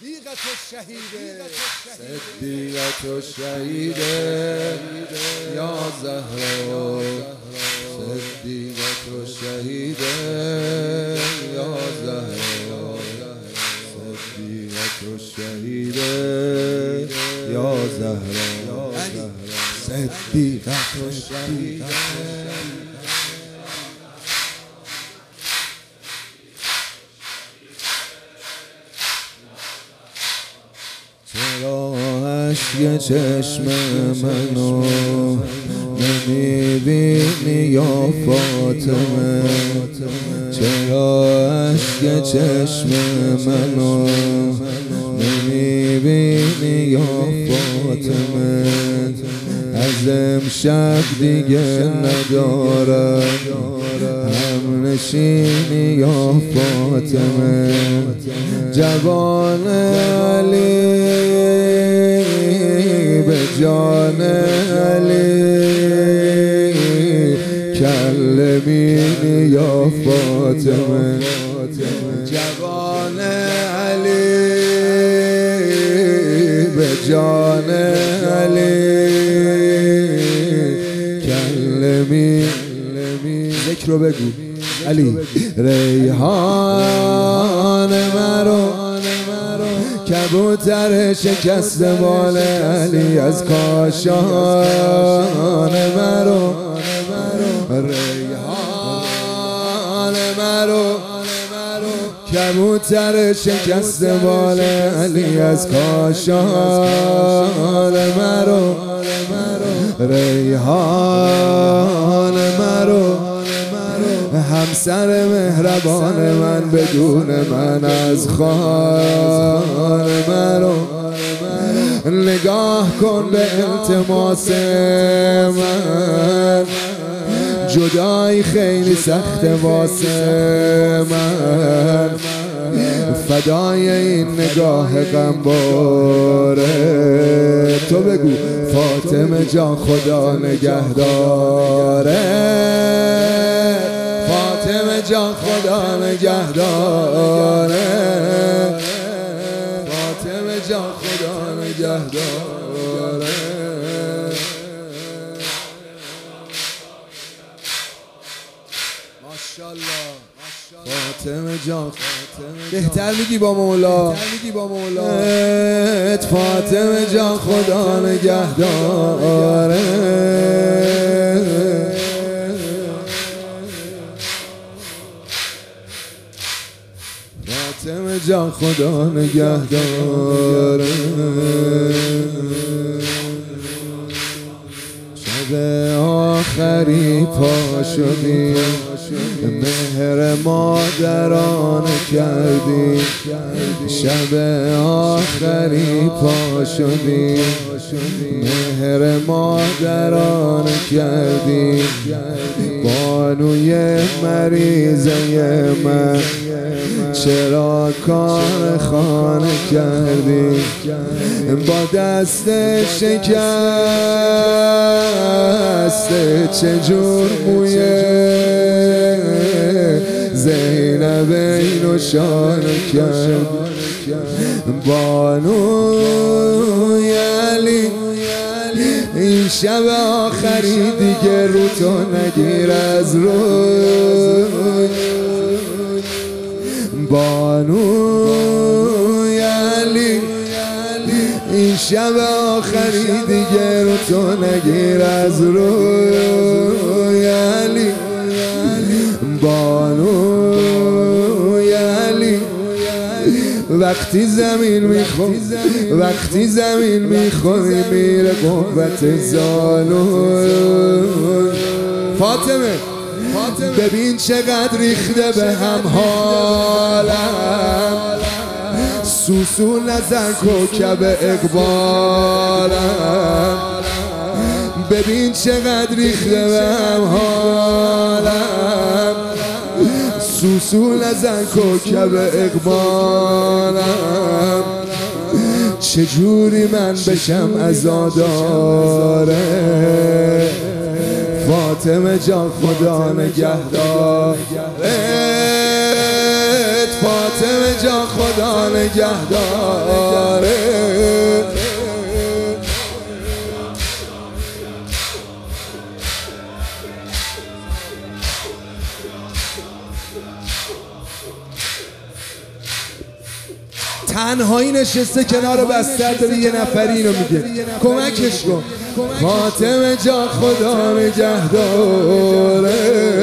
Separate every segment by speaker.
Speaker 1: صدیقت و شهیده یا زهرا، صدیقت و شهیده یا زهرا، صدیقت و شهیده یا زهرا، صدیقت و شهیده. چرا اشک چشم منو نمیبینی یا فاطمه؟ چرا اشک چشم منو نمیبینی یا فاطمه؟ از امشب دیگه ندارم هم نشینی یا فاطمه. جوان علی به جان علی کلمینی یا فاطمه. جوان علی به جان علی کلمی. ذکر رو بگو علی. ریحان مرو کبوتر شکست بال علی از کاشان مرو. ریحان مرو کبوتر شکست بال علی از کاشان مرو. ریحان مرو همسر مهربان من بدون من از خان مرو. نگاه کن به التماس من، جدایی خیلی سخت واسه من. فدای این نگاه غمباره تو بگو فاطمه جان خدا نگهداره. فاطمه جان خدا نگهداره. فاطمه جان خدا نگهداره. ماشاءالله فاطمه جان بهتر میگی با مولا. فاطمه جان خدا نگهداره. فاطمه جان خدا نگهداره. شب آخری پا شدیم مهر مادرانه کردیم. شب آخری پا شدیم مهر مادرانه کردیم. بانوی مریضه من چرا کار خانه کردیم؟ با دست شکست چجور مویه زینب اینو شانه کرد. بانوی علی این شب آخری دیگه رو تو نگیر از روی. بانوی علی این شب آخری دیگه رو تو نگیر از روی علی. بانوی علی وقتی زمین میخوری میره قوت زانوی. فاطمه ببین چقدر ریخته به هم حالم، سوسو نزن کوکب اقبالم. ببین چقدر ریخته به هم حالم، سوسو نزن کوکب اقبالم. چجوری من بشم عزاداره؟ فاطمه جان خدا نگهدارت. فاطمه جا خدا نگهداره. تنهایی نشسته کنار بستر داره یه نفری اینو میگه، کمکش کن. فاطمه جا خدا نگهداره.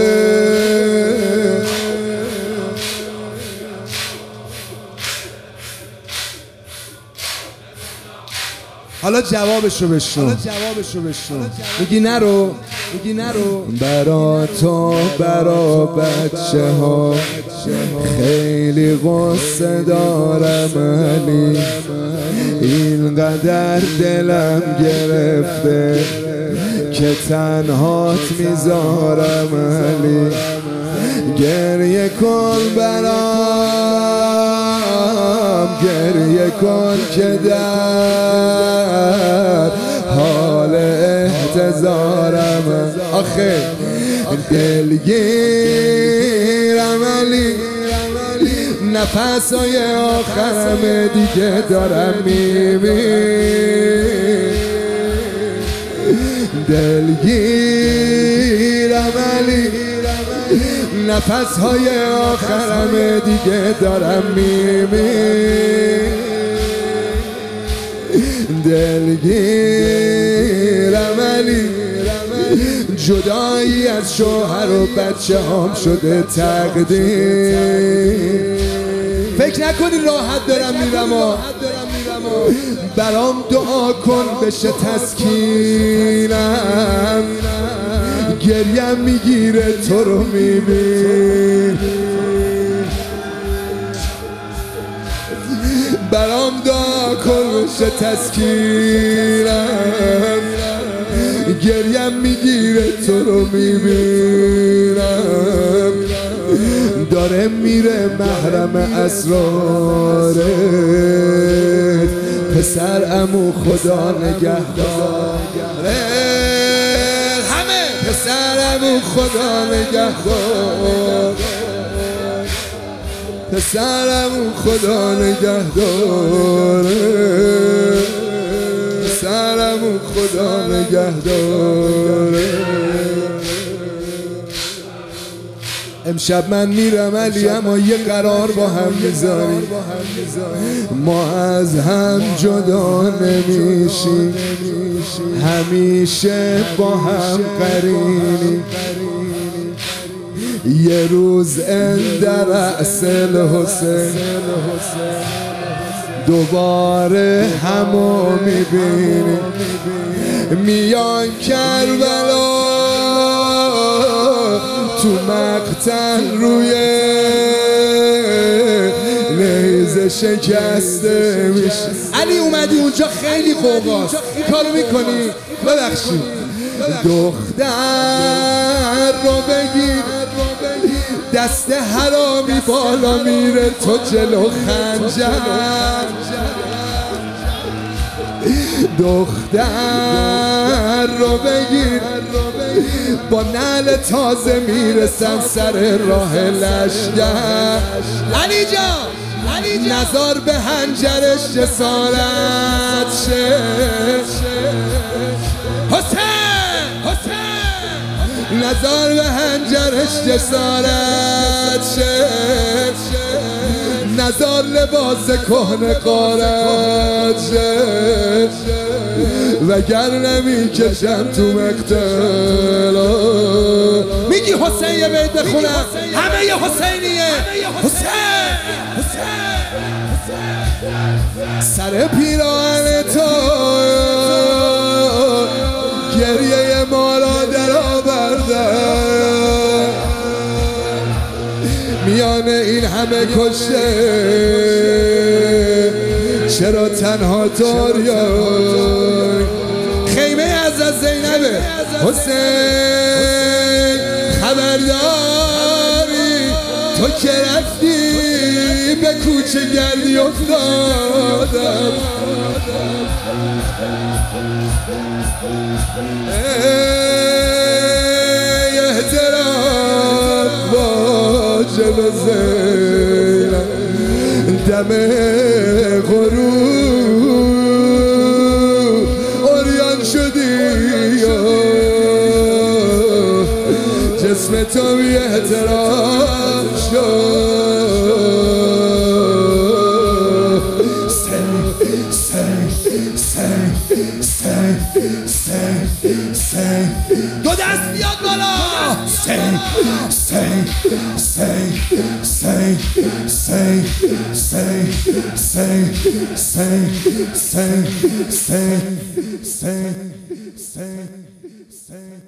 Speaker 1: حالا جوابشو بشنو. میگی نرو برا تو برا بچه ها خیلی غصه دارم علی، اینقدر دلم گرفته که تنهات میذارم علی. گریه کن برام، گریه کن که در حال احتضارم. آخه دلگیرم علی، نفسای آخرم دیگه دارم میبین. دلگیرم علی، نفسهای آخرم دیگه دارم میبین. دلگیرم علی، جدایی از شوهر و بچه هم شده تقدیر. فکر نکنی راحت دارم میرم، برام دعا کن بشه تسکینم. گریم میگیره تو رو میبین، برام دعا کن بشه تسکینم. گریم میگیره تو رو میبینم. داره میره محرم اسرارت، پسر عمو خدا نگهداره. همه پسر عمو خدا نگهدار، پسر عمو خدا نگهداره. پسر عمو خدا نگهداره. امشب من میرم علی، اما یه قرار با هم میذاریم، ما از هم جدا نمیشیم، همیشه با هم قرینیم. یه روز اندر رأس الحسین دوباره همو میبینیم. میان کربلا تو مقتل روی نیزه شکسته میشه. علی اومدی اونجا خیلی قوقاست، این کارو میکنی؟ ببخشید. دختر رو بگیر، دست حرامی بالا میره تو جلو خنجر. دختر رو بگیر، با نعل تازه میرسن سر راه لشگر. علی جان نظر به هنجرش جسارت شه. حسین نظر به هنجرش جسارت شه. نظر لباس کهنه قارت شه، وگر نمیکشم تو مقتل. میگی حسین یه بیت بخونم، همه یه حسینیه. حسین سر پیراهن تو گریه ما را در آوردن. میان این همه کشته چرا تنها تاریای؟ خیمه از زینبه. حسین خبرداری تو که رفتی به کوچه گردی افتادم. ای احترام با جلو زینب، دم غروب عریان شدی جسم تو بی احترام شد دو دست بیاد بالا say